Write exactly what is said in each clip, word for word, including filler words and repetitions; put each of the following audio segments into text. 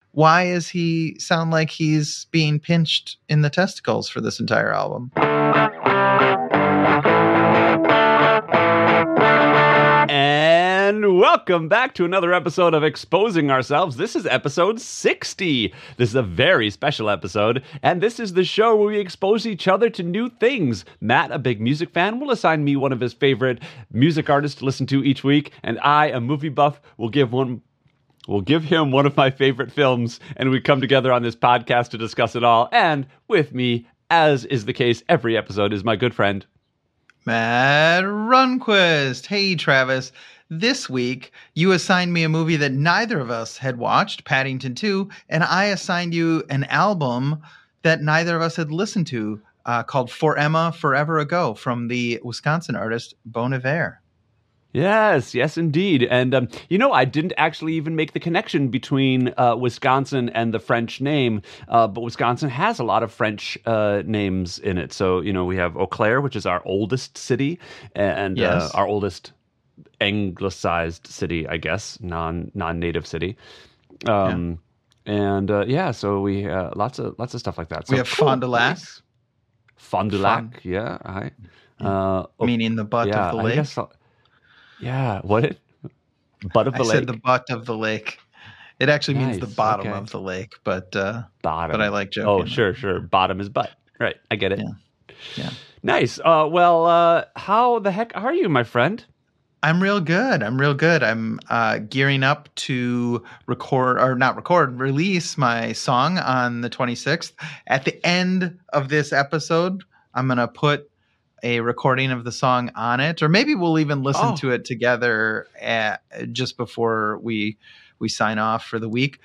why is he sound like he's being pinched in the testicles for this entire album? And welcome back to another episode of Exposing Ourselves. This is episode sixty. This is a very special episode, and this is the show where we expose each other to new things. Matt, a big music fan, will assign me one of his favorite music artists to listen to each week, and I, a movie buff, will give one... We'll give him one of my favorite films, and we come together on this podcast to discuss it all. And with me, as is the case every episode, is my good friend, Matt Runquist. Hey, Travis. This week, you assigned me a movie that neither of us had watched, Paddington two, and I assigned you an album that neither of us had listened to uh, called For Emma Forever Ago from the Wisconsin artist Bon Iver. Yes, yes, indeed. And, um, you know, I didn't actually even make the connection between uh, Wisconsin and the French name, uh, but Wisconsin has a lot of French uh, names in it. So, you know, we have Eau Claire, which is our oldest city, and Yes. uh, our oldest anglicized city, I guess, non, non-native city. Um, yeah. And, uh, yeah, so we uh, lots of lots of stuff like that. So, we have cool. Fond du Lac. Nice. Fond du Lac, yeah. I, uh, Meaning the butt yeah, of the I lake. guess I'll, Yeah, what? It? Butt of the I lake? said the butt of the lake. It actually means Nice, the bottom okay. of the lake, but uh, Bottom. but I like joking. Oh, sure, sure. Bottom is butt. Right, I get it. Yeah. Yeah. Nice. Uh, well, uh, how the heck are you, my friend? I'm real good. I'm real good. I'm uh, gearing up to record, or not record, release my song on the twenty-sixth. At the end of this episode, I'm going to put a recording of the song on it, or maybe we'll even listen Oh. to it together at, just before we we sign off for the week.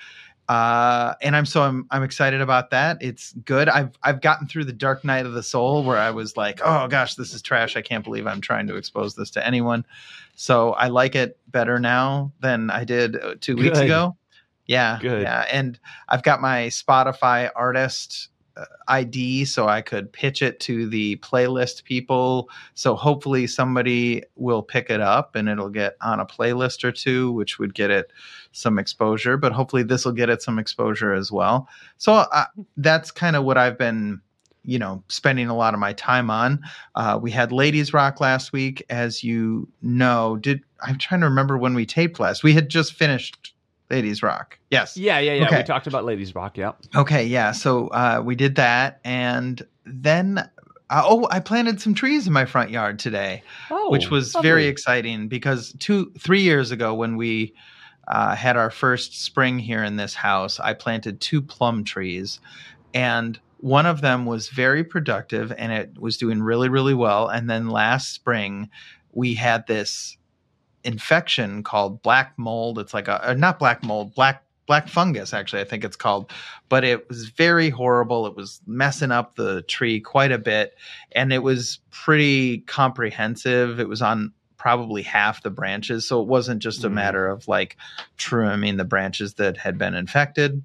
Uh, and I'm so I'm I'm excited about that. It's good. I've I've gotten through the dark night of the soul where I was like, oh gosh, this is trash. I can't believe I'm trying to expose this to anyone. So I like it better now than I did uh, two weeks Good. ago. Yeah, Good. yeah. And I've got my Spotify artist uh, I D so I could pitch it to the playlist people. So hopefully somebody will pick it up and it'll get on a playlist or two, which would get it some exposure. But hopefully this will get it some exposure as well. So uh, that's kind of what I've been, you know, spending a lot of my time on. Uh, we had Ladies Rock last week, as you know. Did I'm trying to remember when we taped last. We had just finished Ladies Rock. Yes. Yeah, yeah, yeah. Okay. We talked about Ladies Rock, yeah. Okay, yeah. So uh, we did that, and then uh, oh, I planted some trees in my front yard today, Oh, which was lovely. very exciting because two, three years ago when we uh, had our first spring here in this house, I planted two plum trees, and one of them was very productive and it was doing really, really well. And then last spring, we had this infection called black mold. It's like a, uh, not black mold, black black fungus, actually, I think it's called. But it was very horrible. It was messing up the tree quite a bit. And it was pretty comprehensive. It was on probably half the branches. So it wasn't just a Mm. matter of like trimming the branches that had been infected.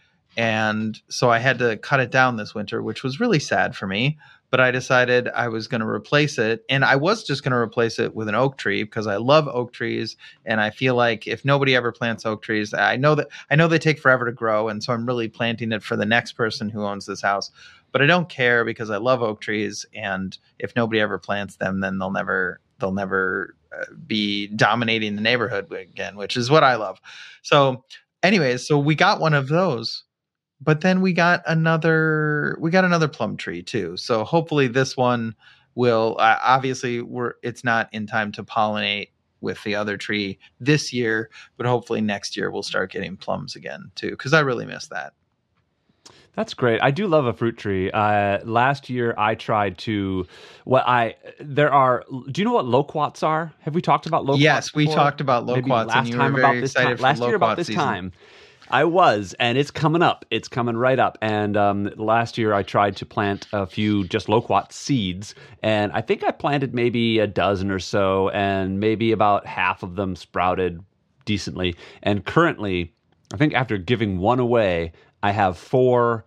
And so I had to cut it down this winter, which was really sad for me. But I decided I was going to replace it. And I was just going to replace it with an oak tree because I love oak trees. And I feel like if nobody ever plants oak trees, I know that I know they take forever to grow. And so I'm really planting it for the next person who owns this house. But I don't care because I love oak trees. And if nobody ever plants them, then they'll never they'll never uh, be dominating the neighborhood again, which is what I love. So anyways, so we got one of those. But then we got another we got another plum tree too. So hopefully this one will uh, obviously we're it's not in time to pollinate with the other tree this year, but hopefully next year we'll start getting plums again too, because I really miss that. That's great. I do love a fruit tree. Uh, last year I tried to, well, I, there are, do you know what loquats are? Have we talked about loquats Yes, we before? talked about Maybe loquats, last and you time were about very this excited time. for Last year about loquat this season. time. I was, and it's coming up. It's coming right up. And um, last year I tried to plant a few just loquat seeds, and I think I planted maybe a dozen or so, and maybe about half of them sprouted decently. And currently, I think after giving one away, I have four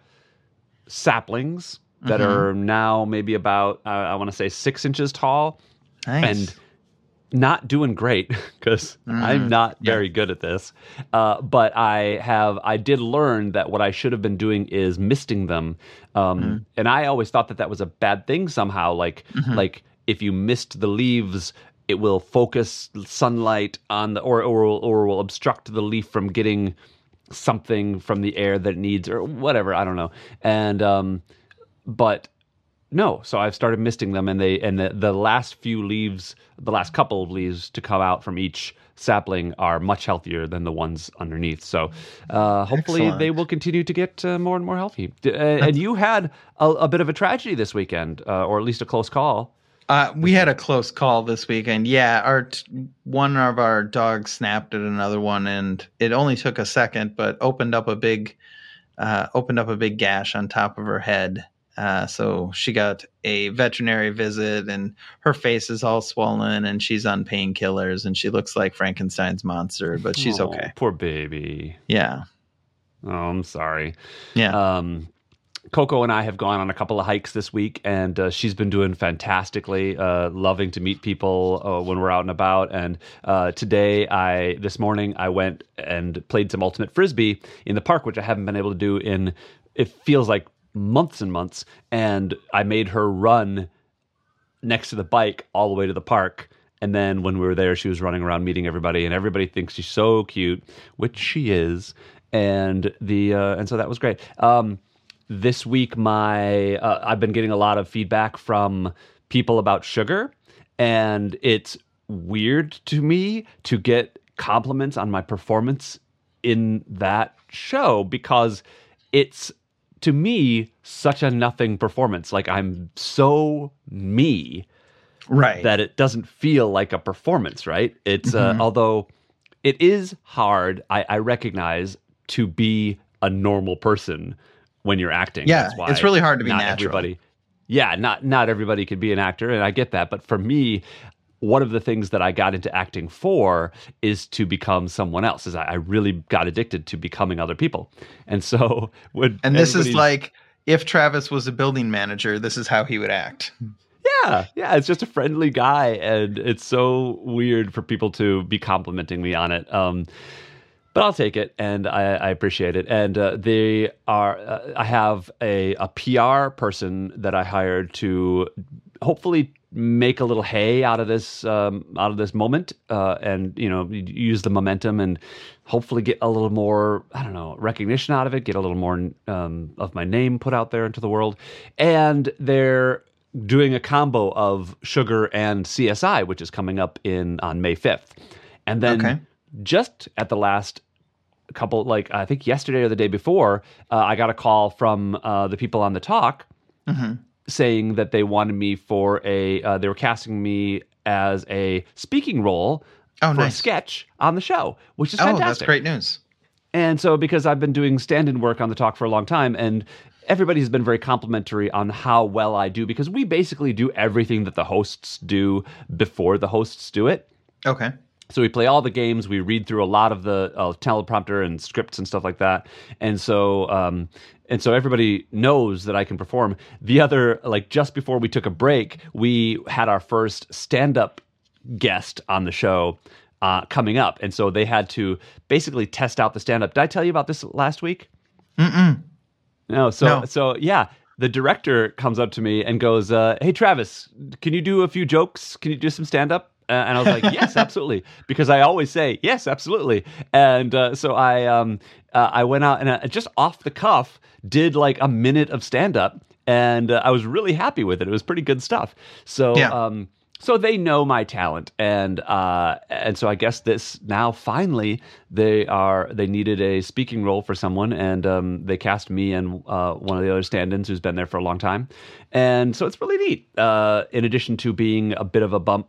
saplings that Mhm. are now maybe about, uh, I want to say six inches tall. Nice. And not doing great because Mm, I'm not yeah. very good at this. Uh, but I have, I did learn that what I should have been doing is misting them. Um, Mm. and I always thought that that was a bad thing somehow. Like, Mhm. like if you mist the leaves, it will focus sunlight on the, or, or, or will obstruct the leaf from getting something from the air that it needs or whatever. I don't know. And, um, but no, so I've started misting them, and they and the, the last few leaves, the last couple of leaves to come out from each sapling are much healthier than the ones underneath. So uh, hopefully Excellent. they will continue to get uh, more and more healthy. D- uh, and you had a, a bit of a tragedy this weekend, uh, or at least a close call. Uh, we had a close call this weekend. Yeah, our t- one of our dogs snapped at another one, and it only took a second, but opened up a big, uh, opened up a big gash on top of her head. Uh, so she got a veterinary visit, and her face is all swollen, and she's on painkillers, and she looks like Frankenstein's monster, but she's Oh, okay. Poor baby. Yeah, Oh, I'm sorry. yeah. Um, Coco and I have gone on a couple of hikes this week, and uh, she's been doing fantastically, uh, loving to meet people uh, when we're out and about. And uh, today, I this morning, I went and played some ultimate frisbee in the park, which I haven't been able to do in, it feels like months and months. And I made her run next to the bike all the way to the park. And then when we were there, she was running around meeting everybody, and everybody thinks she's so cute, which she is. And the uh, and so that was great. Um, This week, my uh, I've been getting a lot of feedback from people about sugar, and it's weird to me to get compliments on my performance in that show because it's, to me, such a nothing performance. Like, I'm so me Right. that it doesn't feel like a performance, right? It's uh, Mhm. although it is hard, I, I recognize, to be a normal person when you're acting. Yeah, That's why it's really hard to be not natural. Everybody, yeah, not not everybody could be an actor, and I get that. But for me, one of the things that I got into acting for is to become someone else. Is I, I really got addicted to becoming other people, and so when And this is everybody's- like if Travis was a building manager, this is how he would act. Yeah, yeah, it's just a friendly guy, and it's so weird for people to be complimenting me on it. Um, but I'll take it, and I, I appreciate it. And uh, they are. Uh, I have a, a P R person that I hired to hopefully make a little hay out of this um, out of this moment, uh, and you know, use the momentum and hopefully get a little more, I don't know, recognition out of it. Get a little more um, of my name put out there into the world, and they're doing a combo of Sugar and C S I, which is coming up in on May fifth. And then Okay. just at the last couple, like I think yesterday or the day before, uh, I got a call from uh, the people on the talk Mhm. saying that they wanted me for a, uh, they were casting me as a speaking role Oh, for a nice. sketch on the show, which is Oh, fantastic. that's great news. And so, because I've been doing stand-in work on the talk for a long time, and everybody has been very complimentary on how well I do, because we basically do everything that the hosts do before the hosts do it. Okay. So we play all the games, we read through a lot of the uh, teleprompter and scripts and stuff like that, and so um, and so everybody knows that I can perform. The other, like just before we took a break, we had our first stand-up guest on the show uh, coming up, and so they had to basically test out the stand-up. Did I tell you about this last week? Mm-mm. No. So No. so yeah, the director comes up to me and goes, uh, "Hey Travis, can you do a few jokes? Can you do some stand-up?" Uh, and I was like, "Yes, absolutely," because I always say yes, absolutely. And uh, so I um uh, I went out and uh, just off the cuff did like a minute of stand-up, and uh, I was really happy with it. It was pretty good stuff. So Yeah. um. So they know my talent, and uh, and so I guess this now finally they are they needed a speaking role for someone, and um, they cast me and uh, one of the other stand-ins who's been there for a long time, and so it's really neat. Uh, in addition to being a bit of a bump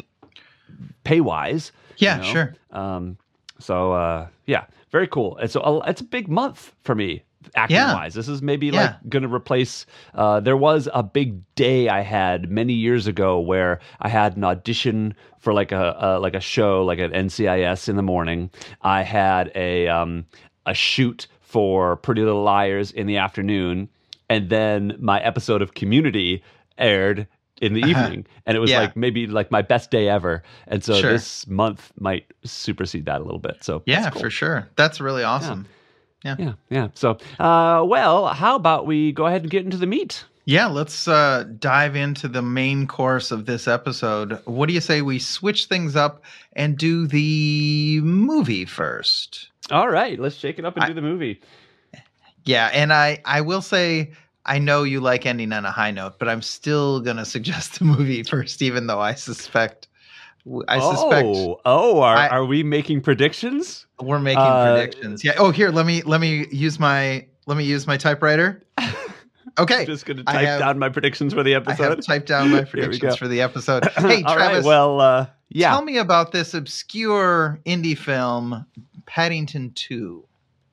pay wise, Yeah, sure. Um, so uh, yeah, very cool. And so uh, it's a big month for me. Acting Yeah. wise, this is maybe Yeah. like going to replace. Uh, there was a big day I had many years ago where I had an audition for like a, a like a show, like an N C I S in the morning. I had a um, a shoot for Pretty Little Liars in the afternoon, and then my episode of Community aired in the Uh-huh. evening, and it was Yeah. like maybe like my best day ever. And so Sure. this month might supersede that a little bit. So Yeah, that's cool. for sure. That's really awesome. Yeah. Yeah, yeah. So, uh, well, how about we go ahead and get into the meat? Yeah, let's uh, dive into the main course of this episode. What do you say we switch things up and do the movie first? All right, let's shake it up and I- do the movie. Yeah, and I, I will say, I know you like ending on a high note, but I'm still going to suggest the movie first, even though I suspect, I suspect Oh, oh, are, I- are we making predictions? we're making uh, predictions. Yeah. Oh, here, let me, let me use my, let me use my typewriter. Okay. I'm just going to I type have- down my predictions for the I episode. have typed down my Here we predictions go. for the episode. Hey, All Travis. right, well, uh, yeah. Tell me about this obscure indie film, Paddington two.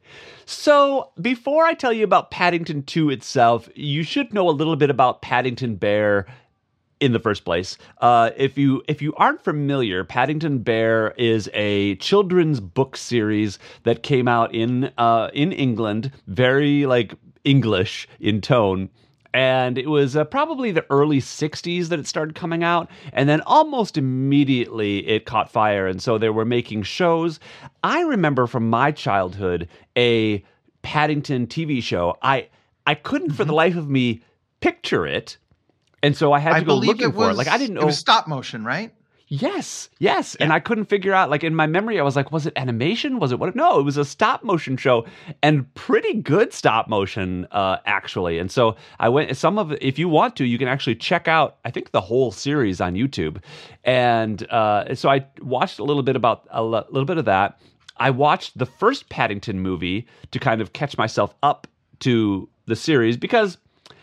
So, before I tell you about Paddington two itself, you should know a little bit about Paddington Bear in the first place. Uh, if you if you aren't familiar, Paddington Bear is a children's book series that came out in uh, in England, very like English in tone. And it was uh, probably the early sixties that it started coming out. And then almost immediately it caught fire. And so they were making shows. I remember from my childhood a Paddington T V show. I, I couldn't for the life of me picture it. And so I had to I go believe looking it for was, it. Like I didn't know. It was stop motion, right? Yes, yes. And I couldn't figure out, like in my memory, I was like, was it animation? Was it what? No, it was a stop motion show and pretty good stop motion, uh, actually. And so I went, some of it, if you want to, you can actually check out, I think, the whole series on YouTube. And uh, so I watched a little bit about, a l- little bit of that. I watched the first Paddington movie to kind of catch myself up to the series because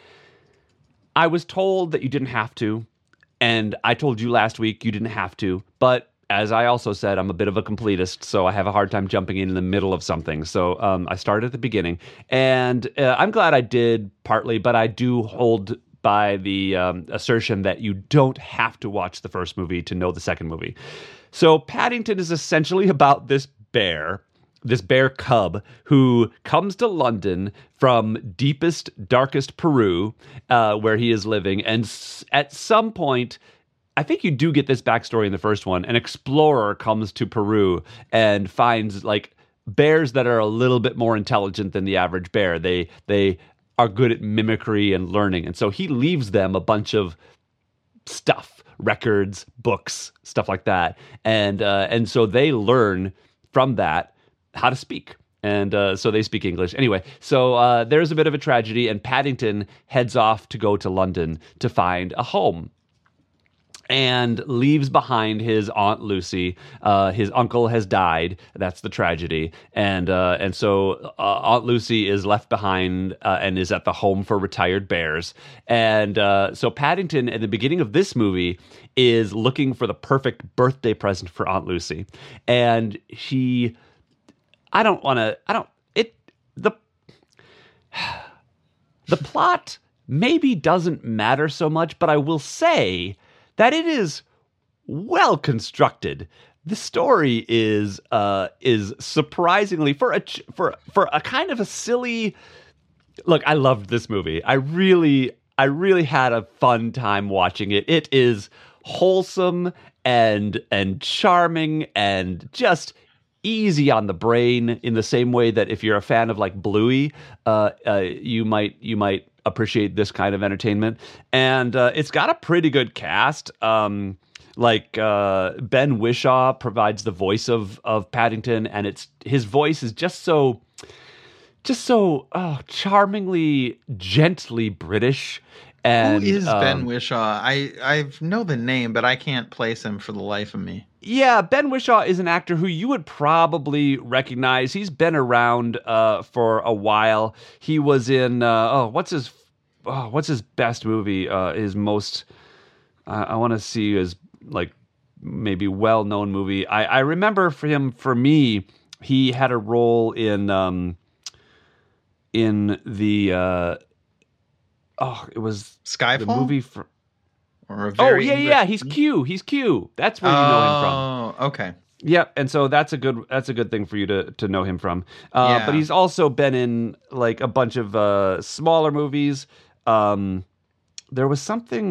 I was told that you didn't have to. And I told you last week you didn't have to, but as I also said, I'm a bit of a completist, so I have a hard time jumping in in the middle of something. So um, I started at the beginning, and uh, I'm glad I did partly, but I do hold by the um, assertion that you don't have to watch the first movie to know the second movie. So Paddington is essentially about this bear, this bear cub who comes to London from deepest, darkest Peru, uh, where he is living. And s- at some point, I think you do get this backstory in the first one. An explorer comes to Peru and finds like bears that are a little bit more intelligent than the average bear. They they are good at mimicry and learning. And so he leaves them a bunch of stuff, records, books, stuff like that. And uh, and so they learn from that how to speak. And uh, so they speak English. Anyway, so uh, there's a bit of a tragedy, and Paddington heads off to go to London to find a home and leaves behind his Aunt Lucy. Uh, his uncle has died. That's the tragedy. And uh, and so uh, Aunt Lucy is left behind uh, and is at the home for retired bears. And uh, so Paddington, at the beginning of this movie, is looking for the perfect birthday present for Aunt Lucy. And he... I don't want to, I don't, it, the, the plot maybe doesn't matter so much, but I will say that it is well constructed. The story is, uh, is surprisingly, for a, ch- for, for a kind of a silly, look, I loved this movie. I really, I really had a fun time watching it. It is wholesome and, and charming and just easy on the brain in the same way that if you're a fan of like Bluey, uh, uh, you might you might appreciate this kind of entertainment. And uh, it's got a pretty good cast. Um, like uh, Ben Whishaw provides the voice of of Paddington, and it's his voice is just so just so oh, charmingly, gently British. And Who is Ben um, Whishaw? I I know the name, but I can't place him for the life of me. Yeah, Ben Whishaw is an actor who you would probably recognize. He's been around uh, for a while. He was in uh, oh, what's his oh, what's his best movie? Uh, his most uh, I want to see his like maybe well-known movie. I, I remember for him for me, he had a role in um, in the uh, oh, it was Skyfall? the movie for. Or a Oh, very yeah, English- yeah, he's Q. He's Q. That's where you know him from. Oh, okay. Yep, and so that's a good that's a good thing for you to to know him from. Uh, Yeah. But he's also been in like a bunch of uh, smaller movies. Um, there was something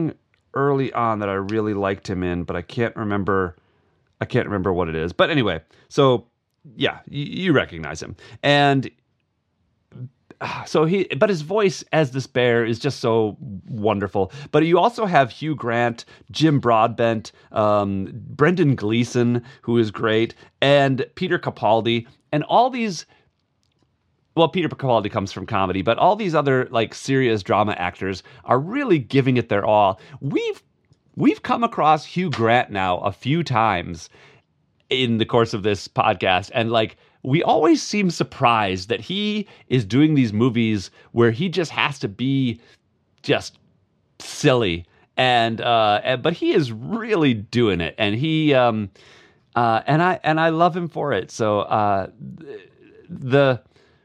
early on that I really liked him in, but I can't remember. I can't remember what it is. But anyway, so yeah, you, you recognize him, and so he. But his voice as this bear is just so wonderful. But you also have Hugh Grant, Jim Broadbent, um, Brendan Gleeson, who is great, and Peter Capaldi, and all these. Well, Peter Capaldi comes from comedy, but all these other like serious drama actors are really giving it their all. We've we've come across Hugh Grant now a few times in the course of this podcast, and like we always seem surprised that he is doing these movies where he just has to be just silly, and uh, and, but he is really doing it, and he um, uh, and I and I love him for it. So uh, the.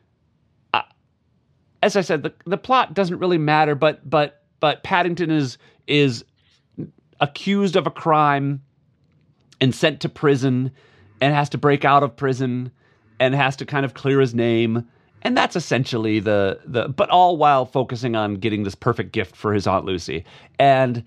As I said, the, the plot doesn't really matter, but but but Paddington is is accused of a crime and sent to prison and has to break out of prison and has to kind of clear his name. And that's essentially the the but all while focusing on getting this perfect gift for his Aunt Lucy. And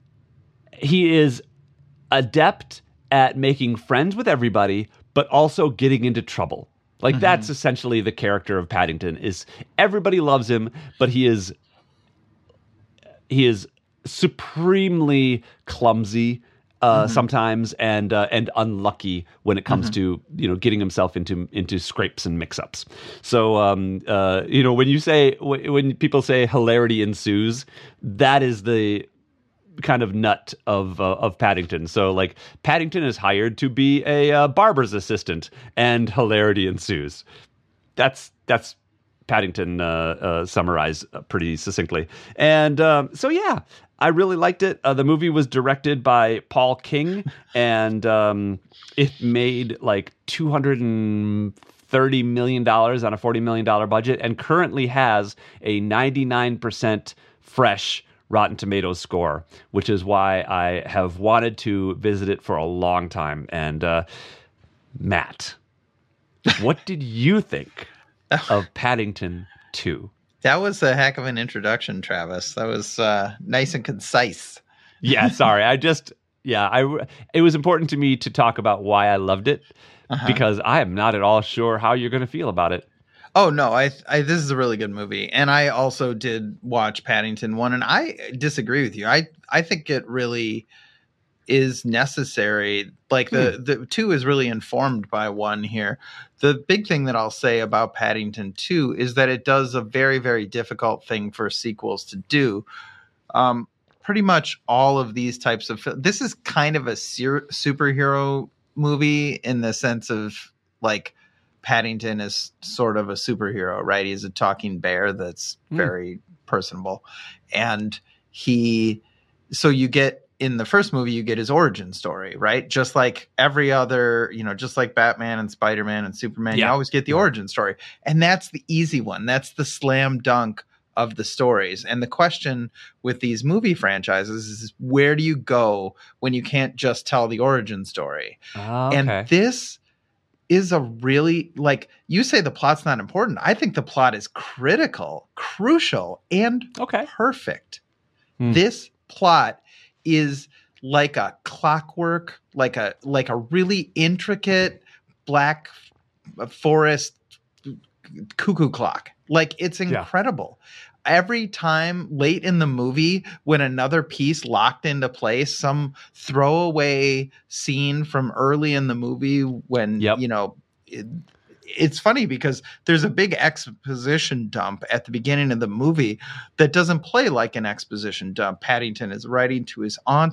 he is adept at making friends with everybody, but also getting into trouble. Like mm-hmm. that's essentially the character of Paddington. Is everybody loves him, but he is he is supremely clumsy uh, mm-hmm. sometimes and uh, and unlucky when it comes mm-hmm. to you know getting himself into into scrapes and mix-ups. So um, uh, you know when you say when people say hilarity ensues, that is the kind of nut of uh, of Paddington. So like Paddington is hired to be a uh, barber's assistant, and hilarity ensues. That's that's Paddington uh, uh, summarized pretty succinctly. And um, so yeah, I really liked it. Uh, the movie was directed by Paul King, and um, it made like two hundred thirty million dollars on a forty million dollars budget, and currently has a ninety-nine percent fresh Rotten Tomatoes score, which is why I have wanted to visit it for a long time. And uh, Matt, what did you think of Paddington two? That was a heck of an introduction, Travis. That was uh, nice and concise. Yeah, sorry. I just, yeah, I, it was important to me to talk about why I loved it, uh-huh. because I am not at all sure how you're going to feel about it. Oh no, I, I this is a really good movie, and I also did watch Paddington one, and I disagree with you. I I think it really is necessary. Like the hmm. the two is really informed by one here. The big thing that I'll say about Paddington two is that it does a very very difficult thing for sequels to do. Um, pretty much all of these types of this is kind of a ser- superhero movie in the sense of like. Paddington is sort of a superhero, right? He's a talking bear that's very mm. personable. And he, so you get in the first movie, you get his origin story, right? Just like every other, you know, just like Batman and Spider-Man and Superman, yeah. you always get the yeah. origin story. And that's the easy one. That's the slam dunk of the stories. And the question with these movie franchises is where do you go when you can't just tell the origin story? Oh, okay. And this is a really, like, you say the plot's not important. I think the plot is critical, crucial, and okay. perfect. Hmm. This plot is like a clockwork, like a like a really intricate black forest cuckoo clock. Like, it's incredible. Yeah. Every time late in the movie when another piece locked into place, some throwaway scene from early in the movie when, yep. you know, it, it's funny because there's a big exposition dump at the beginning of the movie that doesn't play like an exposition dump. Paddington is writing to his aunt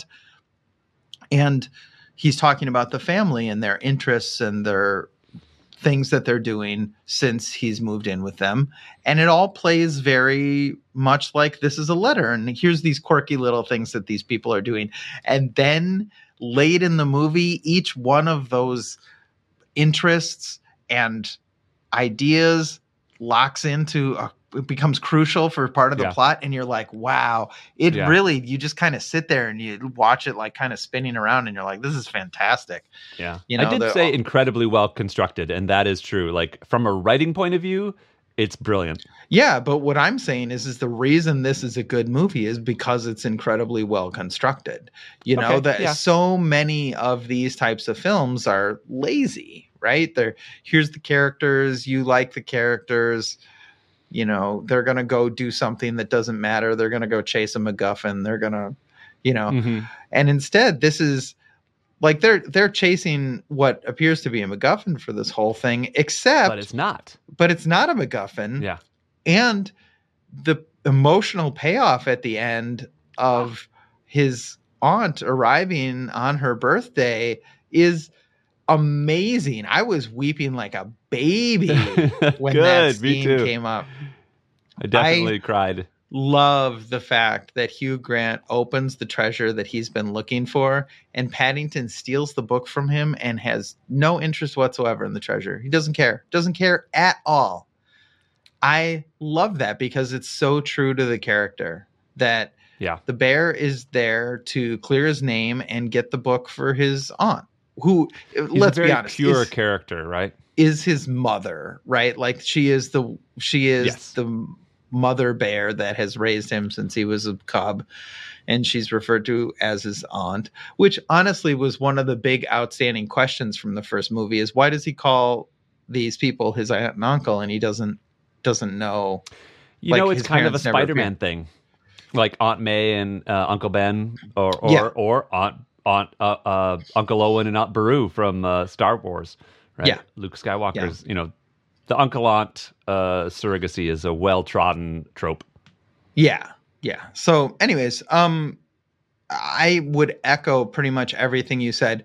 and he's talking about the family and their interests and their things that they're doing since he's moved in with them. And it all plays very much like this is a letter. And here's these quirky little things that these people are doing. And then late in the movie, each one of those interests and ideas locks into a, it becomes crucial for part of the yeah. plot. And you're like, wow, it yeah. really, you just kind of sit there and you watch it like kind of spinning around and you're like, this is fantastic. Yeah. You know, I did the, say incredibly well constructed. And that is true. Like from a writing point of view, It's brilliant. Yeah, but what I'm saying is, is the reason this is a good movie is because it's incredibly well constructed. You know, Okay, that yeah. so many of these types of films are lazy, right? They're here's the characters, you like the characters, you know, they're gonna go do something that doesn't matter. They're gonna go chase a MacGuffin. They're gonna, you know, Mm-hmm. and instead, this is like they're they're chasing what appears to be a MacGuffin for this whole thing, except But it's not. but it's not a MacGuffin. Yeah. And the emotional payoff at the end of his aunt arriving on her birthday is amazing. I was weeping like a baby when that Good, me scene too. came up. I definitely cried. Love the fact that Hugh Grant opens the treasure that he's been looking for, and Paddington steals the book from him and has no interest whatsoever in the treasure. He doesn't care. Doesn't care at all. I love that because it's so true to the character that Yeah. the bear is there to clear his name and get the book for his aunt, who, He's let's a very be honest, pure is, character, right? is his mother, right? Like she is the she is Yes. the mother bear that has raised him since he was a cub, and she's referred to as his aunt, which honestly was one of the big outstanding questions from the first movie is why does he call these people his aunt and uncle and he doesn't doesn't know. You Like, know, it's his kind of a parents never Spider-Man appeared. thing, like Aunt May and uh, Uncle Ben, or or Yeah. or Aunt Aunt uh, uh, Uncle Owen and Aunt Beru from uh, Star Wars, right? Yeah. Luke Skywalker's. You know, the uncle aunt uh, surrogacy is a well-trodden trope. Yeah. Yeah. So anyways, um I would echo pretty much everything you said.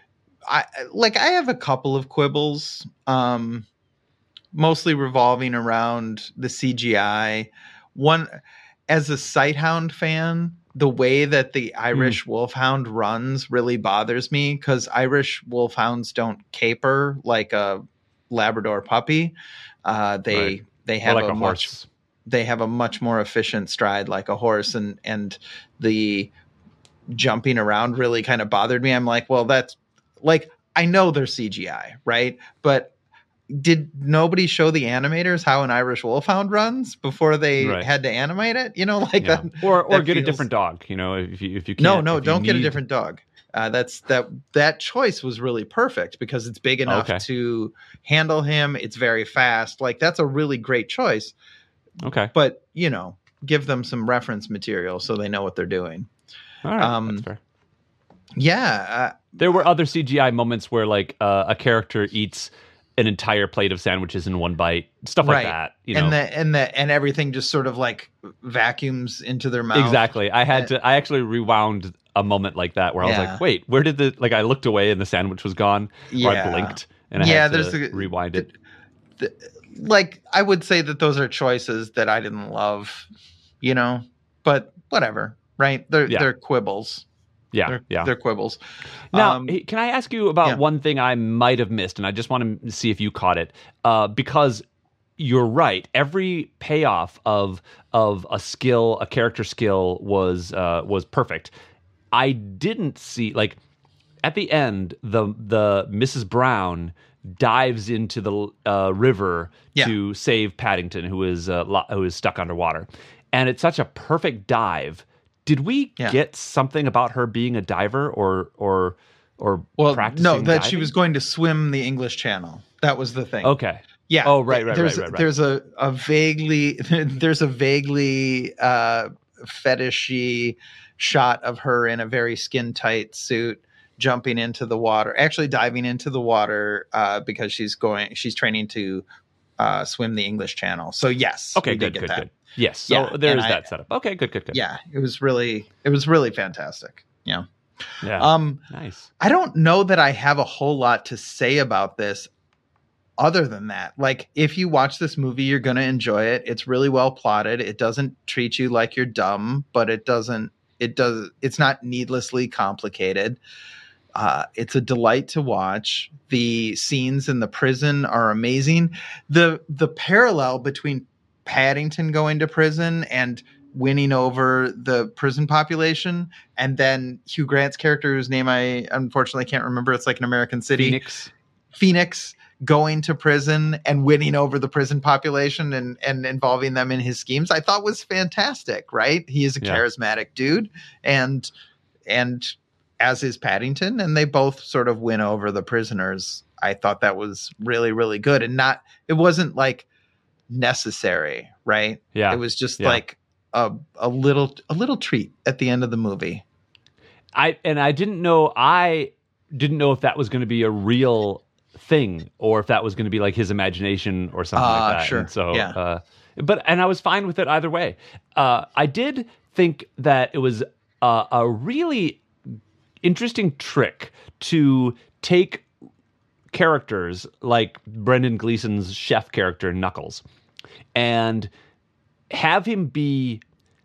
I like I have a couple of quibbles, um mostly revolving around the C G I. One, as a Sighthound fan, the way that the Irish Wolfhound runs really bothers me because Irish Wolfhounds don't caper like a Labrador puppy. Uh, they Right. they Or have like a, a much horse. they have a much more efficient stride like a horse, and and the jumping around really kind of bothered me. I'm like, well, that's like I know they're C G I, right? But did nobody show the animators how an Irish Wolfhound runs before they Right. had to animate it? You know, like Yeah. that. Or or that get a feels- different dog. You know, if you if you can't, No, no, if you don't get a need- different dog. Uh, that's that that choice was really perfect because it's big enough Okay. to handle him. It's very fast. Like that's a really great choice. Okay. But you know, give them some reference material so they know what they're doing. All right. um, That's fair. Yeah, uh, There were other C G I moments where like uh, a character eats an entire plate of sandwiches in one bite, stuff like right. that. You know, and the and the and everything just sort of like vacuums into their mouth. exactly. I had to. I actually rewound a moment like that where I was Yeah. like, "Wait, where did the like?" I looked away and the sandwich was gone. Or Yeah. I blinked and I Yeah, had to there's a- rewind it. The- like I would say that those are choices that I didn't love, you know, but whatever, right? They're Yeah. they're quibbles. Yeah, They're, yeah. they're quibbles. Now, Um, hey, can I ask you about yeah. one thing I might have missed, and I just want to see if you caught it, uh, because you're right. Every payoff of of a skill, a character skill, was uh, was perfect. I didn't see like at the end the the Missus Brown dives into the uh, river Yeah. to save Paddington, who is uh, lo- who is stuck underwater, and it's such a perfect dive. Did we Yeah. get something about her being a diver or or or well, practicing no, that she diving? was going to swim the English Channel. That was the thing. Okay. Yeah. Oh, right, right, there's, right, right, right. There's a, a vaguely there's a vaguely uh, fetishy shot of her in a very skin tight suit jumping into the water, actually diving into the water uh, because she's going she's training to uh, swim the English Channel. So yes, Okay, we did good, get good, that. good. Yes. So Yeah, there's and I- that setup. Okay, good, good, good. Yeah, it was really it was really fantastic. Yeah. Yeah. Um, nice. I don't know that I have a whole lot to say about this other than that. Like, if you watch this movie, you're going to enjoy it. It's really well plotted. It doesn't treat you like you're dumb, but it doesn't, it does, it's not needlessly complicated. Uh, it's a delight to watch. The scenes in the prison are amazing. The, the parallel between Paddington going to prison and winning over the prison population, and then Hugh Grant's character, whose name I unfortunately can't remember, it's like an American city, Phoenix. Phoenix going to prison and winning over the prison population and, and involving them in his schemes, I thought was fantastic, right? He is a Yeah. charismatic dude, and and as is Paddington, and they both sort of win over the prisoners. I thought that was really, really good, and not it wasn't like necessary, right? Yeah. It was just Yeah. like a a little a little treat at the end of the movie. I and I didn't know I didn't know if that was going to be a real thing or if that was going to be like his imagination or something Ah, like that. sure. And so, Yeah. uh, but and I was fine with it either way. Uh, I did think that it was uh, a really interesting trick to take characters like Brendan Gleeson's chef character Knuckles and have him be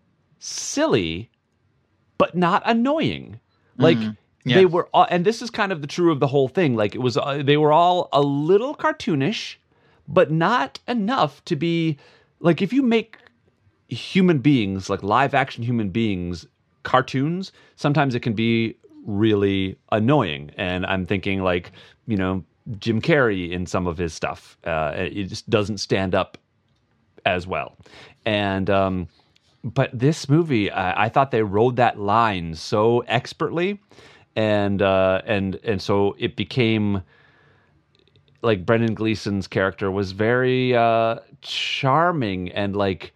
silly but not annoying. Like Yeah. they were all, and this is kind of the true of the whole thing. Like it was uh, they were all a little cartoonish but not enough to be like if you make human beings, like live action human beings, cartoons, sometimes it can be really annoying. And I'm thinking like, you know, Jim Carrey in some of his stuff. Uh, it just doesn't stand up as well. And, um, but this movie, I, I thought they rode that line so expertly. And, uh, and, and so it became like Brendan Gleeson's character was very, uh, charming and like,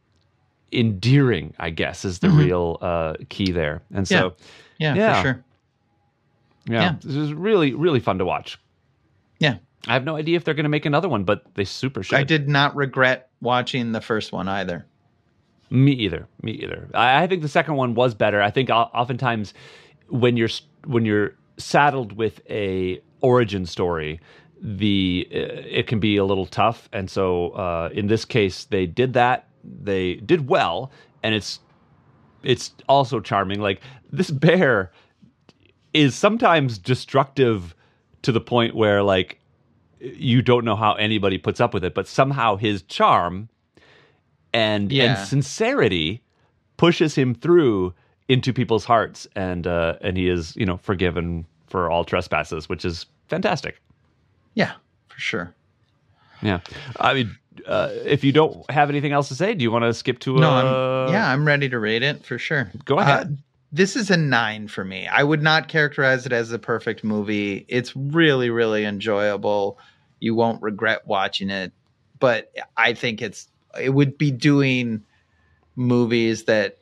endearing, I guess, is the Mhm. real uh, key there. And so, Yeah, Yeah. for sure. yeah, Yeah. this is really, really fun to watch. Yeah. I have no idea if they're going to make another one, but they super should. I did not regret watching the first one either. Me either. Me either. I, I think the second one was better. I think o- oftentimes when you're when you're saddled with a origin story, the uh, it can be a little tough. And so uh, in this case, they did that. They did well, and it's it's also charming. Like this bear is sometimes destructive to the point where like you don't know how anybody puts up with it, but somehow his charm and Yeah. and sincerity pushes him through into people's hearts, and uh, and he is, you know, forgiven for all trespasses, which is fantastic. Yeah, for sure. Yeah, I mean, uh, if you don't have anything else to say, do you want to skip to? No, uh, I'm, yeah, I'm ready to rate it for sure. Go ahead. Uh, this is a nine for me. I would not characterize it as a perfect movie. It's really, really enjoyable. You won't regret watching it, but I think it's it would be doing movies that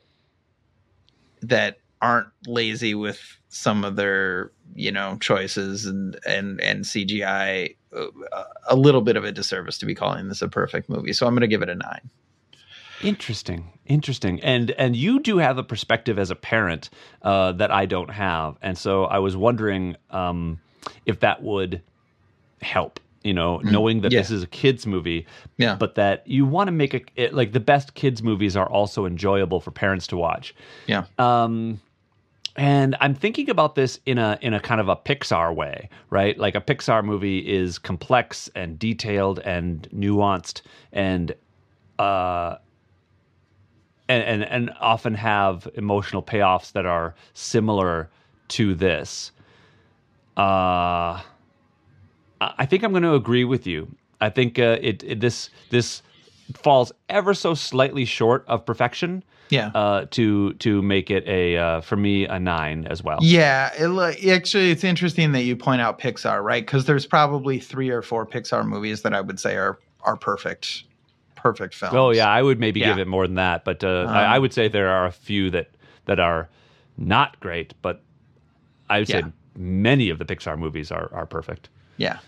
that aren't lazy with some of their, you know, choices and and and C G I uh, a little bit of a disservice to be calling this a perfect movie. So I'm going to give it a nine. Interesting, interesting, and and you do have a perspective as a parent uh, that I don't have, and so I was wondering um, if that would help. You know, knowing that Yeah. this is a kids movie, Yeah. but that you want to make a it, like the best kids movies are also enjoyable for parents to watch. Yeah. Um, and I'm thinking about this in a in a kind of a Pixar way, right? Like a Pixar movie is complex and detailed and nuanced and uh and and, and often have emotional payoffs that are similar to this. Uh I think I'm going to agree with you. I think uh, it, it this this falls ever so slightly short of perfection. Yeah. Uh, to to make it a uh, for me a nine as well. Yeah, it, li- actually, it's interesting that you point out Pixar, right? Because there's probably three or four Pixar movies that I would say are are perfect, perfect films. Oh yeah, I would maybe Yeah. give it more than that, but uh, Um, I, I would say there are a few that that are not great, but I would say Yeah. many of the Pixar movies are are perfect. Yeah.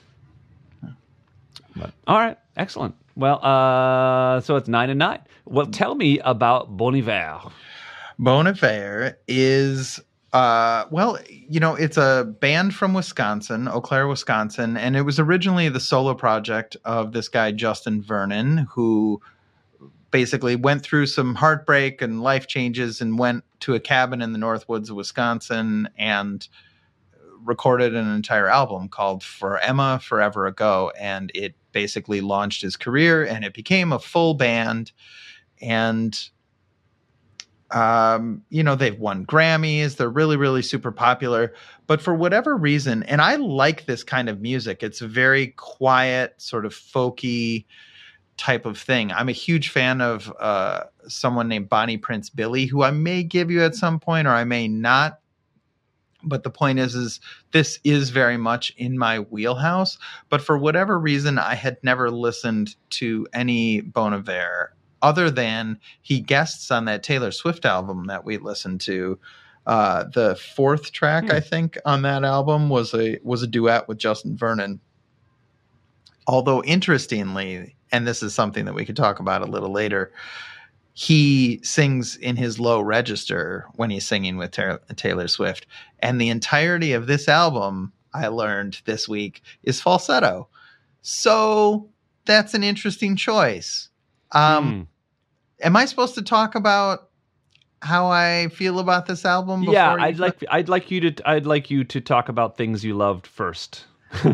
But, all right, excellent. Well, uh, so it's nine and nine. Well, tell me about Bon Iver. Bon Iver is, uh, well, you know, it's a band from Wisconsin, Eau Claire, Wisconsin, and it was originally the solo project of this guy, Justin Vernon, who basically went through some heartbreak and life changes and went to a cabin in the North Woods of Wisconsin and recorded an entire album called For Emma Forever Ago, and it basically launched his career, and it became a full band. And Um, you know, they've won Grammys. They're really, really super popular. But for whatever reason, and I like this kind of music, it's a very quiet, sort of folky type of thing. I'm a huge fan of uh, someone named Bonnie Prince Billy, who I may give you at some point, or I may not. But the point is, is this is very much in my wheelhouse. But for whatever reason, I had never listened to any Bon Iver other than he guests on that Taylor Swift album that we listened to. Uh, the fourth track, hmm. I think, on that album was a was a duet with Justin Vernon. Although, interestingly, and this is something that we could talk about a little later, he sings in his low register when he's singing with Taylor, Taylor Swift. And the entirety of this album, I learned this week, is falsetto. So that's an interesting choice. Um, mm. Am I supposed to talk about how I feel about this album? Yeah, I'd like put- I'd like you to I'd like you to talk about things you loved first.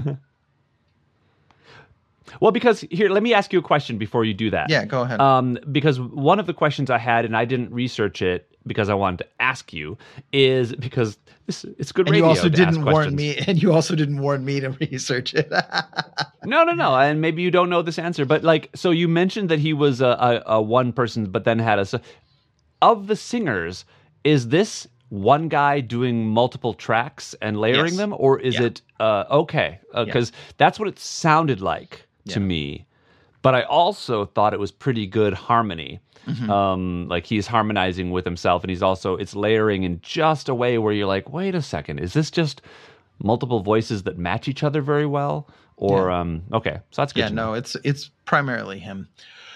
Well, because here, let me ask you a question before you do that. Yeah, go ahead. Um, because one of the questions I had, and I didn't research it because I wanted to ask you, is because this, it's good and radio. You also to didn't ask warn questions. me, and you also didn't warn me to research it. no, no, no, and maybe you don't know this answer, but like, so you mentioned that he was a, a, a one person, but then had a. So, of the singers, is this one guy doing multiple tracks and layering yes. them, or is yeah. it uh, okay? Because uh, yeah. that's what it sounded like to yeah. me, but I also thought it was pretty good harmony. Mm-hmm. Um, like he's harmonizing with himself, and he's also it's layering in just a way where you're like, wait a second, is this just multiple voices that match each other very well? Or yeah. um, okay, so that's good. Yeah, to no, know. it's it's primarily him.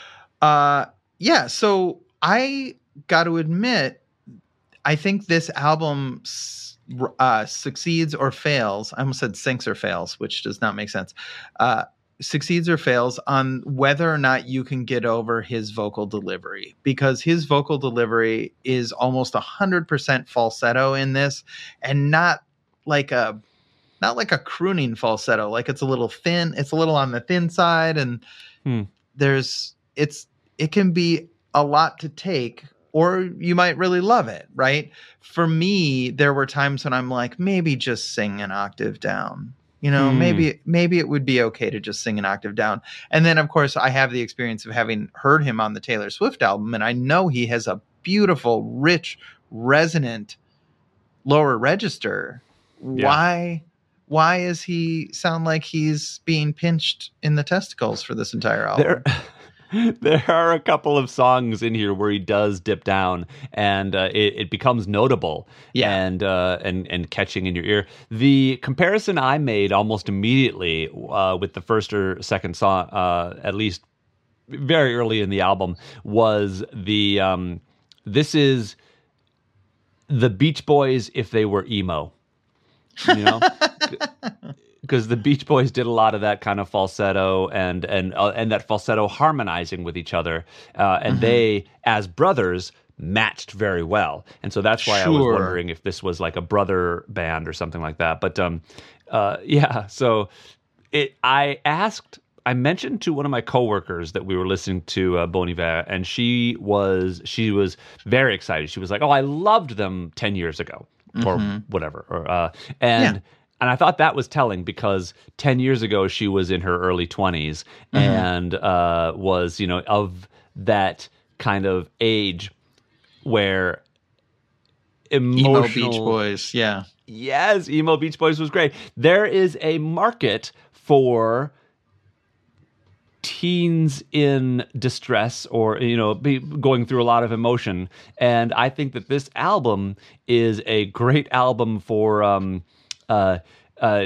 Uh, yeah, so I got to admit, I think this album uh, succeeds or fails. I almost said sinks or fails, which does not make sense. Uh, succeeds or fails on whether or not you can get over his vocal delivery, because his vocal delivery is almost one hundred percent falsetto in this, and not like a not like a crooning falsetto. Like it's a little thin, it's a little on the thin side, and hmm. there's it's it can be a lot to take, or you might really love it, right? For me, there were times when I'm like, maybe just sing an octave down. You know, hmm. maybe maybe it would be okay to just sing an octave down. And then, of course, I have the experience of having heard him on the Taylor Swift album, and I know he has a beautiful, rich, resonant lower register. Yeah. Why why is he sound like he's being pinched in the testicles for this entire album? There- There are a couple of songs in here where he does dip down, and uh, it, it becomes notable yeah. and uh, and and catching in your ear. The comparison I made almost immediately uh, with the first or second song, uh, at least very early in the album, was the um, this is the Beach Boys if they were emo, you know. Because the Beach Boys did a lot of that kind of falsetto and and uh, and that falsetto harmonizing with each other, uh, and mm-hmm. they, as brothers, matched very well. And so that's why sure. I was wondering if this was like a brother band or something like that. But um, uh, yeah, so it. I asked, I mentioned to one of my coworkers that we were listening to uh, Bon Iver, and she was she was very excited. She was like, "Oh, I loved them ten years ago, mm-hmm. or whatever," or uh, and. Yeah. And I thought that was telling because ten years ago she was in her early twenties mm-hmm. and uh, was, you know, of that kind of age where emotional... Emo Beach Boys, yeah. Yes, Emo Beach Boys was great. There is a market for teens in distress or, you know, be going through a lot of emotion. And I think that this album is a great album for... Um, Uh, uh,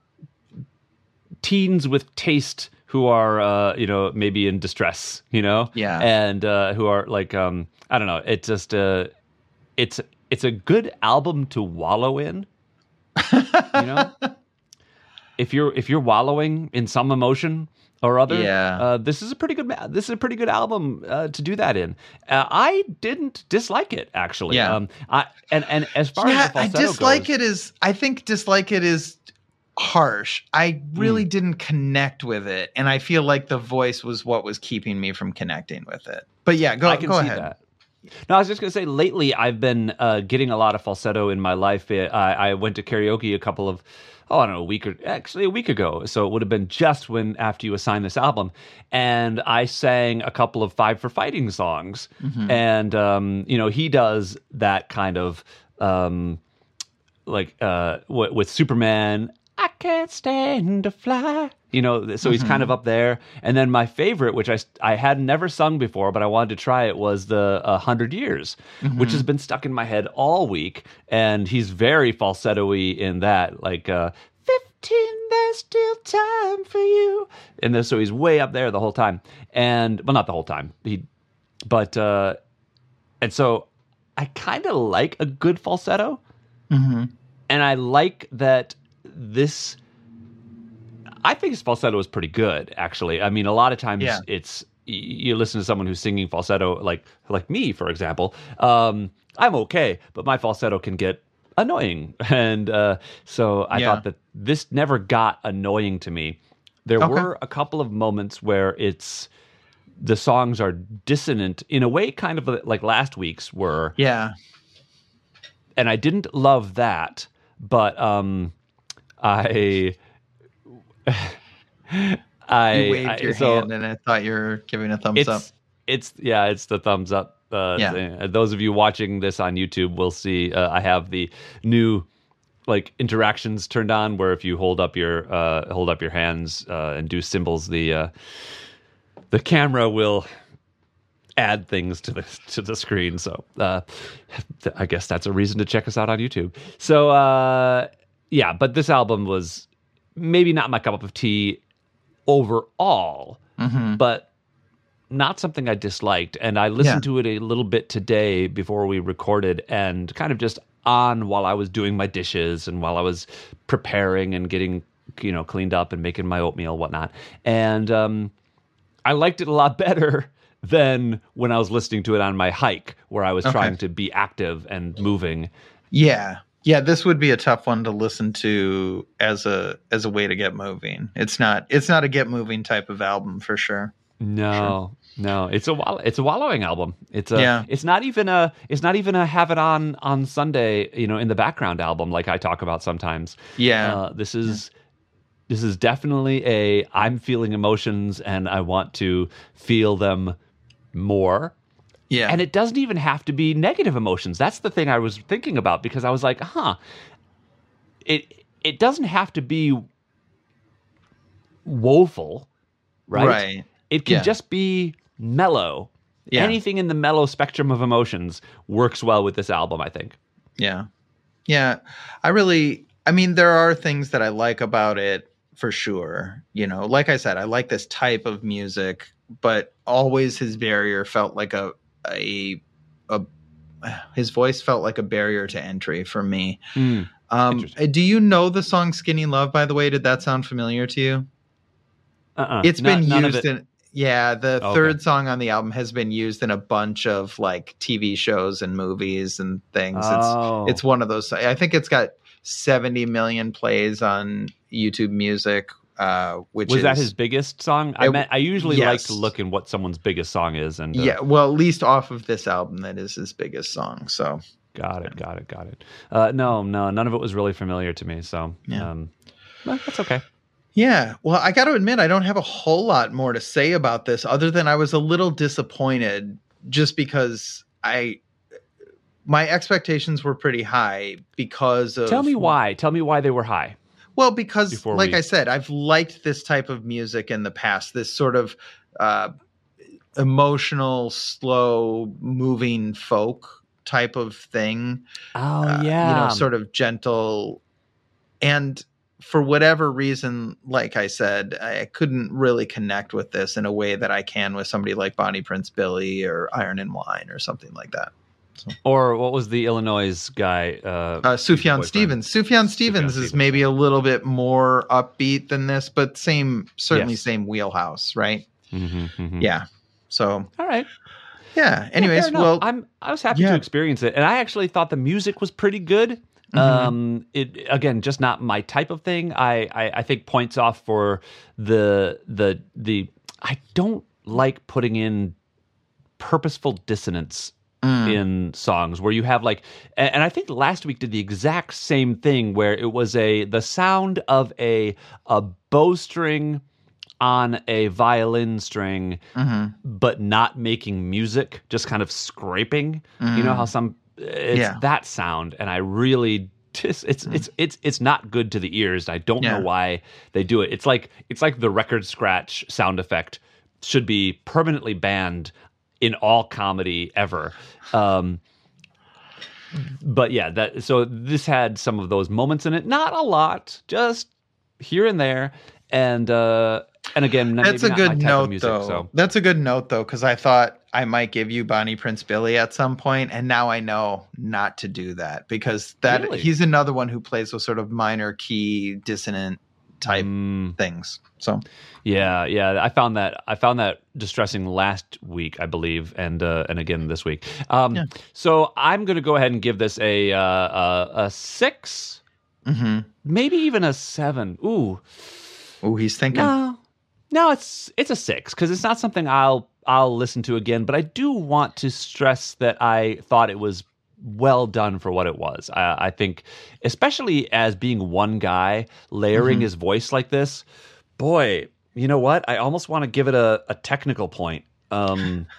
teens with taste who are, uh, you know, maybe in distress, you know, yeah, and uh, who are like, um, I don't know, it just, uh, it's it's a good album to wallow in, you know. if you're if you're wallowing in some emotion or other, yeah, uh, this is a pretty good this is a pretty good album uh, to do that in. Uh, I didn't dislike it actually. Yeah, um, I and and as far yeah, as the falsetto I dislike goes, it is. I think dislike it is harsh. I really mm. didn't connect with it, and I feel like the voice was what was keeping me from connecting with it. But yeah, go I can go see ahead. That. No, I was just going to say, lately I've been uh, getting a lot of falsetto in my life. I, I went to karaoke a couple of, oh, I don't know, a week or actually a week ago. So it would have been just when after you assigned this album. And I sang a couple of Five for Fighting songs. Mm-hmm. And, um, you know, he does that kind of, um, like uh, w- with Superman, I can't stand to fly. You know, so he's mm-hmm. kind of up there. And then my favorite, which I, I had never sung before, but I wanted to try it, was the uh, Hundred Years, mm-hmm. which has been stuck in my head all week. And he's very falsetto-y in that, like, uh, fifteen, there's still time for you. And then, so he's way up there the whole time. And, well, not the whole time. He, but, uh, and so I kind of like a good falsetto. Mm-hmm. And I like that this... I think his falsetto is pretty good, actually. I mean, a lot of times yeah. it's you listen to someone who's singing falsetto, like like me, for example. Um, I'm okay, but my falsetto can get annoying, and uh, so I yeah. thought that this never got annoying to me. There okay. were a couple of moments where it's the songs are dissonant in a way, kind of like last week's were. Yeah, and I didn't love that, but um, I. I you waved I, your so hand, and I thought you were giving a thumbs it's, up. It's yeah, it's the thumbs up. Uh, yeah. thing. Those of you watching this on YouTube will see uh, I have the new like interactions turned on, where if you hold up your uh, hold up your hands uh, and do symbols, the uh, the camera will add things to the to the screen. So uh, I guess that's a reason to check us out on YouTube. So uh, yeah, but this album was maybe not my cup of tea overall, mm-hmm. but not something I disliked. And I listened yeah. to it a little bit today before we recorded, and kind of just on while I was doing my dishes and while I was preparing and getting, you know, cleaned up and making my oatmeal, whatnot. And um, I liked it a lot better than when I was listening to it on my hike, where I was okay. trying to be active and moving. Yeah. Yeah, this would be a tough one to listen to as a as a way to get moving. It's not it's not a get moving type of album for sure. No, sure. no, it's a wallow, it's a wallowing album. It's a yeah. it's not even a it's not even a have it on on Sunday, you know, in the background album like I talk about sometimes. Yeah, uh, this is yeah. this is definitely a I'm feeling emotions and I want to feel them more. Yeah. And it doesn't even have to be negative emotions. That's the thing I was thinking about, because I was like, huh, it it doesn't have to be woeful, right? Right. It can yeah. just be mellow. Yeah. Anything in the mellow spectrum of emotions works well with this album, I think. Yeah. Yeah. I really, I mean, there are things that I like about it for sure. You know, like I said, I like this type of music, but always his barrier felt like a, A, a his voice felt like a barrier to entry for me. Mm, um, do you know the song "Skinny Love"? By the way, did that sound familiar to you? Uh-uh. It's Not, been none used of it. in yeah. The okay. third song on the album has been used in a bunch of like T V shows and movies and things. Oh. It's it's one of those. I think it's got seventy million plays on YouTube Music. Uh, which was is, that his biggest song? I it, meant I usually yes. like to look in what someone's biggest song is, and uh, yeah, well, at least off of this album, that is his biggest song. So got it, got it, got it. Uh, no, no, none of it was really familiar to me. So yeah, um, well, that's okay. Yeah, well, I got to admit, I don't have a whole lot more to say about this, other than I was a little disappointed, just because I my expectations were pretty high because of. Tell me why. Tell me why they were high. Well, because Before like we... I said, I've liked this type of music in the past, this sort of uh, emotional, slow moving folk type of thing. Oh, uh, yeah. You know, sort of gentle. And for whatever reason, like I said, I couldn't really connect with this in a way that I can with somebody like Bonnie Prince Billy or Iron and Wine or something like that. So. Or what was the Illinois guy? Uh, uh, Sufjan Stevens. Sufjan Stevens is maybe a little bit more upbeat than this, but same, certainly yes. same wheelhouse, right? Mm-hmm, mm-hmm. Yeah. So, all right. Yeah. Anyways, yeah, well, I'm I was happy yeah. to experience it, and I actually thought the music was pretty good. Mm-hmm. Um, it again, just not my type of thing. I, I I think points off for the the the. I don't like putting in purposeful dissonance Mm. in songs where you have like, and, and I think last week did the exact same thing where it was a the sound of a a bowstring on a violin string, Mm-hmm. but not making music, just kind of scraping. Mm. You know how some it's Yeah. that sound, and I really just it's Mm. it's it's it's not good to the ears. I don't Yeah. know why they do it. It's like it's like the record scratch sound effect should be permanently banned in all comedy ever. Um, but yeah, that so this had some of those moments in it. Not a lot, just here and there. And uh, and again, That's maybe a not my good type of note, music, though. so. That's a good note, though, because I thought I might give you Bonnie Prince Billy at some point, and now I know not to do that because that Really? he's another one who plays with sort of minor key dissonant type Mm. things. So Yeah, yeah, I found that I found that distressing last week, I believe, and uh, and again this week. Um, Yeah. So I'm going to go ahead and give this a uh, a, a six, mhm. maybe even a seven. Ooh, Oh, he's thinking. no, no, it's it's a six because it's not something I'll I'll listen to again. But I do want to stress that I thought it was well done for what it was. I, I think, especially as being one guy layering Mhm. his voice like this, boy. You know what? I almost want to give it a, a technical point. Um,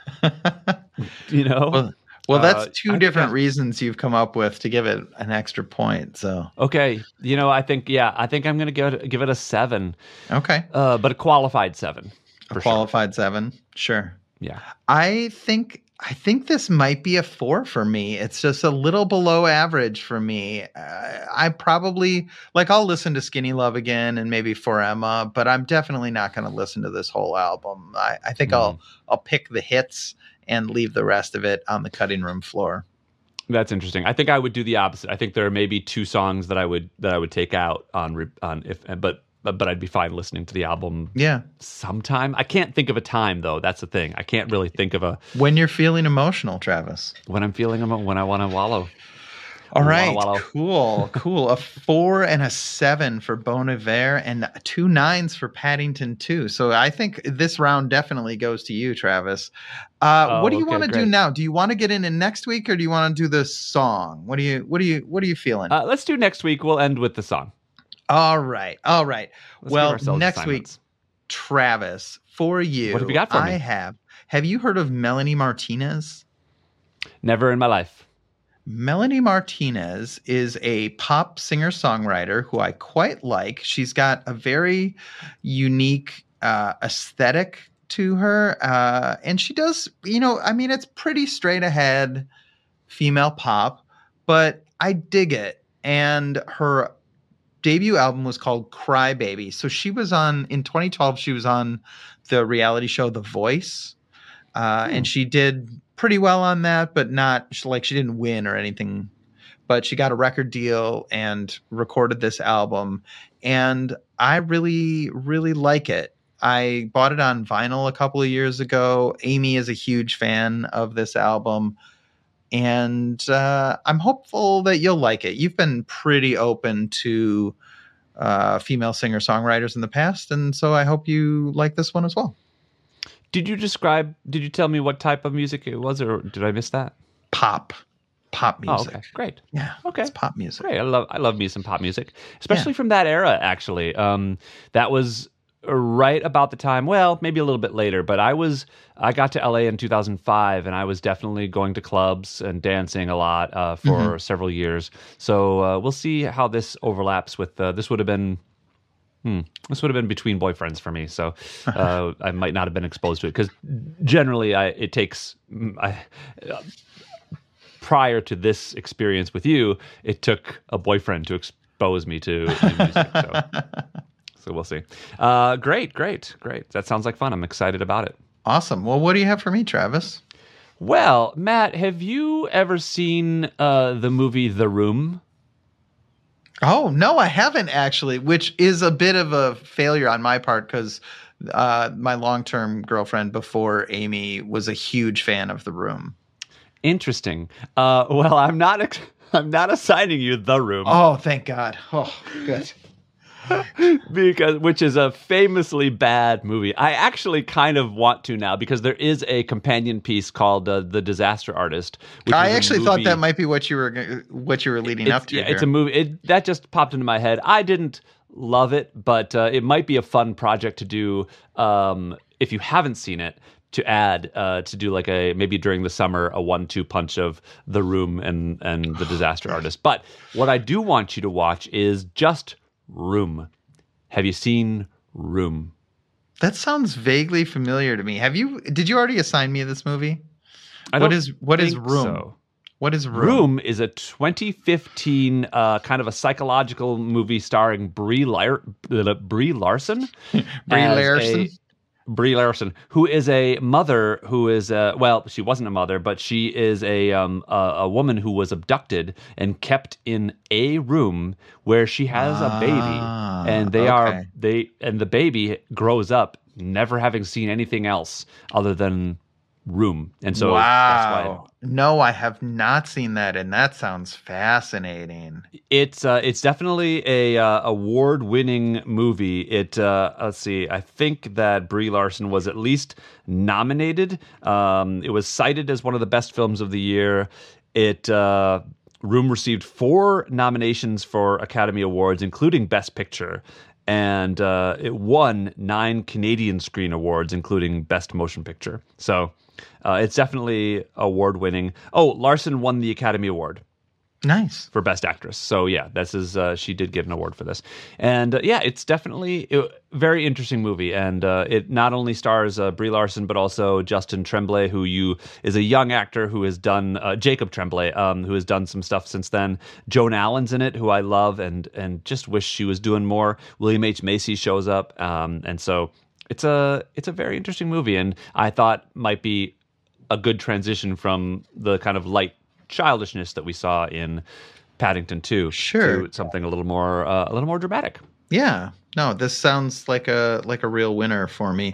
you know? Well, well, that's Uh, two I think different I- reasons you've come up with to give it an extra point. So Okay. You know, I think, yeah, I think I'm going to give it, give it a seven, okay, uh, but a qualified seven. a For sure. qualified seven, sure. Yeah. I think I think this might be a four for me. It's just a little below average for me. Uh, I probably like I'll listen to Skinny Love again and maybe For Emma, but I'm definitely not going to listen to this whole album. I, I think Mhm. I'll I'll pick the hits and leave the rest of it on the cutting room floor. That's interesting. I think I would do the opposite. I think there are maybe two songs that I would that I would take out on re- on if but but but I'd be fine listening to the album Yeah, sometime. I can't think of a time though. That's the thing. I can't really think of a when you're feeling emotional, Travis. when I'm feeling emo- when I want to wallow. All Walla right, walla. cool, cool. A four and a seven for Bon Iver and two nines for Paddington two. So I think this round definitely goes to you, Travis. Uh, Oh, what do you okay, want to do great. now? Do you want to get in in next week, or do you want to do the song? What do you, what do you, what are you feeling? Uh, let's do next week. We'll end with the song. all right, all right. Let's give well, ourselves next assignments. week, Travis, for you, What have you got for I me? have. Have you heard of Melanie Martinez? Never in my life. Melanie Martinez is a pop singer-songwriter who I quite like. She's got a very unique uh, aesthetic to her. Uh, and she does, you know, I mean, it's pretty straight ahead female pop, but I dig it. And her debut album was called Cry Baby. So she was on, in twenty twelve, she was on the reality show The Voice. Uh, Hmm. And she did pretty well on that, but not like she didn't win or anything. But she got a record deal and recorded this album. And I really, really like it. I bought it on vinyl a couple of years ago. Amy is a huge fan of this album. And uh, I'm hopeful that you'll like it. You've been pretty open to uh, female singer-songwriters in the past. And so I hope you like this one as well. Did you describe? Did you tell me what type of music it was, or did I miss that? Pop. Pop music. Oh, okay, great. Yeah. Okay. It's pop music. Great. I love I love me some pop music, especially from that era. Actually, um, that was right about the time. Well, maybe a little bit later, but I was I got to L A in two thousand five, and I was definitely going to clubs and dancing a lot uh, for Mhm. several years. So uh, we'll see how this overlaps with. Uh, this would have been. Hmm. This would have been between boyfriends for me, so uh, I might not have been exposed to it because generally, I it takes mm, I, uh, prior to this experience with you, it took a boyfriend to expose me to new music. So, so we'll see. Uh, great, great, great. That sounds like fun. I'm excited about it. Awesome. Well, what do you have for me, Travis? Well, Matt, have you ever seen uh, the movie The Room? Oh, no, I haven't actually, which is a bit of a failure on my part because uh, my long-term girlfriend before Amy was a huge fan of The Room. Interesting. Uh, well, I'm not. Ex- I'm not assigning you The Room. Oh, thank God. Oh, good. because which is a famously bad movie. I actually kind of want to now because there is a companion piece called uh, The Disaster Artist. Which I is a actually movie- thought that might be what you were what you were leading it's, up to. yeah, here. it's a movie. It, that just popped into my head. I didn't love it, but uh, it might be a fun project to do um, if you haven't seen it. To add uh, to do like a maybe during the summer a one two punch of The Room and and The Disaster Artist. But what I do want you to watch is just Room. Have you seen Room? That sounds vaguely familiar to me. Have you? Did you already assign me this movie? I What don't is what is think Room? so. What is Room? Room is a twenty fifteen uh, kind of a psychological movie starring Brie, Lar- Brie Larson. Brie as Larson? a- Brie Larson, who is a mother who is, uh, well, she wasn't a mother, but she is a, um, a a woman who was abducted and kept in a room where she has a baby, Ah, and they are okay. they and the baby grows up never having seen anything else other than Room, and so that's why. wow. No, I have not seen that, and that sounds fascinating. It's uh, it's definitely a uh, award-winning movie. It uh, let's see, I think that Brie Larson was at least nominated. Um, it was cited as one of the best films of the year. It uh, Room received four nominations for Academy Awards, including Best Picture, and uh, it won nine Canadian Screen Awards, including Best Motion Picture. So uh, it's definitely award-winning. Oh, Larson won the Academy Award Nice. for Best Actress. So yeah, this is uh, she did get an award for this, and uh, yeah, it's definitely a very interesting movie, and uh, it not only stars uh, Brie Larson but also Justin Tremblay, who you is a young actor who has done uh, Jacob Tremblay, um, who has done some stuff since then. Joan Allen's in it, who I love, and and just wish she was doing more. William H Macy shows up, um, and so it's a it's a very interesting movie, and I thought might be a good transition from the kind of light childishness that we saw in Paddington two Sure. to something a little more uh, a little more dramatic. Yeah. No, this sounds like a like a real winner for me.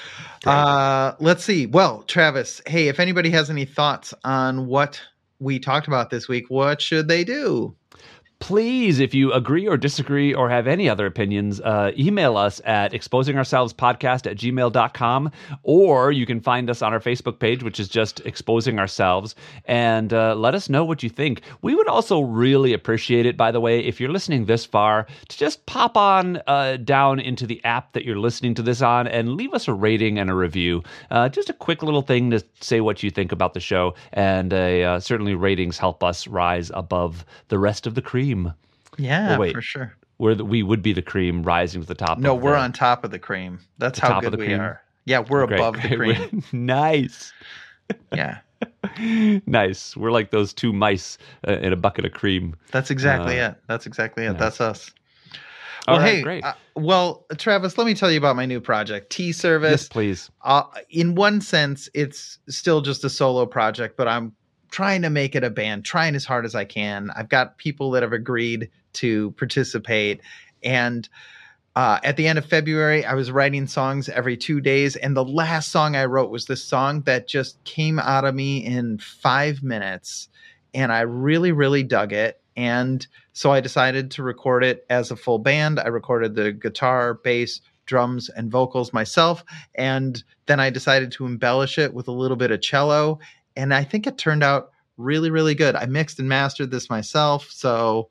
Uh, let's see. Well, Travis, hey, if anybody has any thoughts on what we talked about this week, what should they do? Please, if you agree or disagree or have any other opinions, uh, email us at exposing ourselves podcast at gmail dot com, or you can find us on our Facebook page, which is just Exposing Ourselves, and uh, let us know what you think. We would also really appreciate it, by the way, if you're listening this far, to just pop on uh, down into the app that you're listening to this on and leave us a rating and a review. Uh, just a quick little thing to say what you think about the show, and uh, certainly ratings help us rise above the rest of the cream. Yeah, Well, wait. for sure. We're the, we would be the cream rising to the top. No, of we're the, on top of the cream. That's The how top of good the we cream? are. Yeah, we're Great, above the great. cream. Nice, Yeah, nice. We're like those two mice uh, in a bucket of cream. that's exactly Uh, it. That's exactly it. nice. That's us. All Well, right, hey, great. uh, well, Travis, let me tell you about my new project, Tea Yes, Service. please. Uh, in one sense, it's still just a solo project, but I'm trying to make it a band, trying as hard as I can. I've got people that have agreed to participate. And uh, at the end of February, I was writing songs every two days. And the last song I wrote was this song that just came out of me in five minutes. And I really, really dug it. And so I decided to record it as a full band. I recorded the guitar, bass, drums, and vocals myself. And then I decided to embellish it with a little bit of cello. And I think it turned out really, really good. I mixed and mastered this myself. So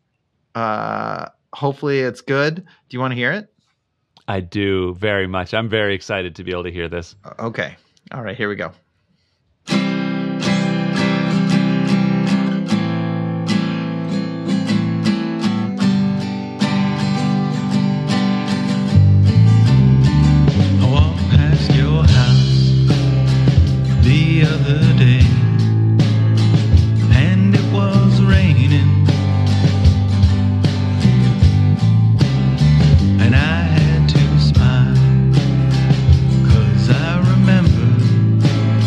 uh, hopefully it's good. Do you want to hear it? I do very much. I'm very excited to be able to hear this. Okay. All right, here we go. I walked past your house the other day, and it was raining, and I had to smile, 'cause I remember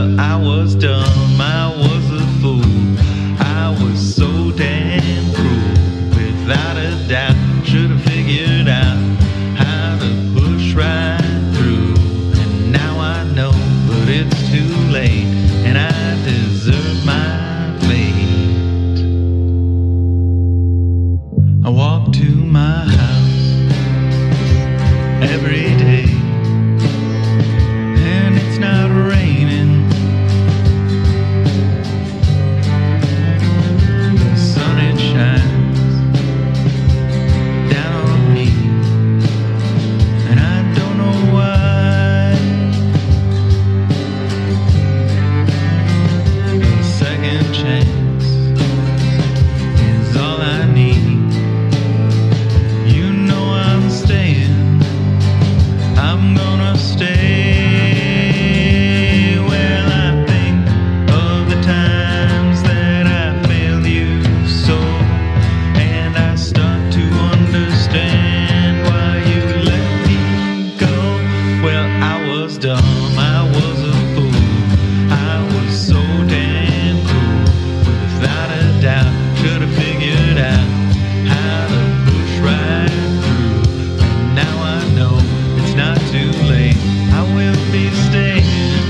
Well, I was dumb, I was a fool, I was so damn cruel. Without a doubt, should have figured out how to push right through. And now I know, but it's too late, and I deserve my fate. I walk to my house every day, and it's not raining. The sun it shines down on me, and I don't know why. A second chance is all I need. You know I'm staying, I'm gonna stay. Well, I think of the times that I failed you so, and I start to understand why you let me go. Well, I was dumb, I was a fool, I was so damn cruel. Without a doubt, should have figured out how to push right through. And now I know it's not too late, I will be staying.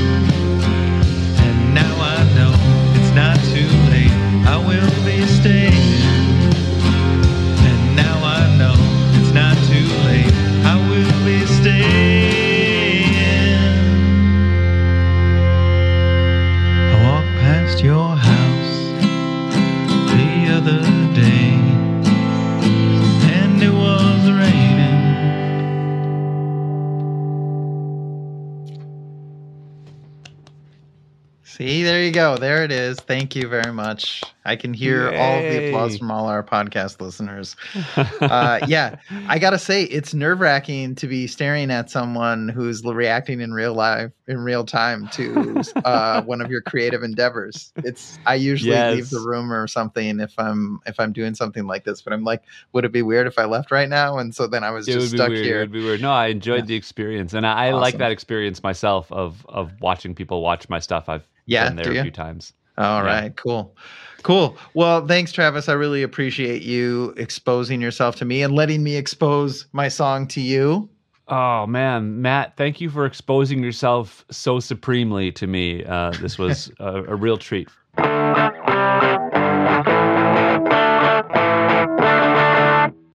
And now I know it's not too late, I will be staying. And now I know it's not too late, I will be staying. I walked past your house the other day, and it was raining. See, there you go. There it is. Thank you very much. I can hear all of the applause Yay. from all our podcast listeners. Uh, yeah, I gotta say, it's nerve wracking to be staring at someone who's l- reacting in real life, in real time to uh, one of your creative endeavors. It's I usually leave Yes. the room or something if I'm if I'm doing something like this, but I'm like, would it be weird if I left right now? And so then I was It just would be stuck weird. It here. would be weird. No, I enjoyed Yeah. the experience, and I, I like Awesome. that experience myself of of watching people watch my stuff. I've Yeah, been there do a ya? few times. All Yeah. right, cool. Cool. Well, thanks, Travis. I really appreciate you exposing yourself to me and letting me expose my song to you. Oh man, Matt, thank you for exposing yourself so supremely to me. Uh, this was a, a real treat.